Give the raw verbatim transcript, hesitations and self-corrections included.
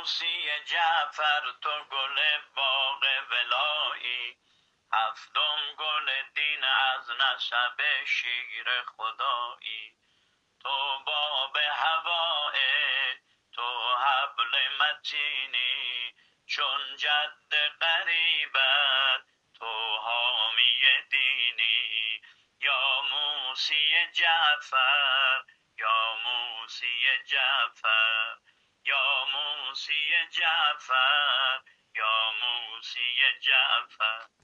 موسی جعفر تو گل باغ ولایی، هفتم گل دین از نسب شیر خدایی. تو باب هوای تو حبل متینی، چون جد قریبت تو حامی دینی. یا موسی جعفر یا موسی جعفر یا موسی جعفر یا موسی جعفر.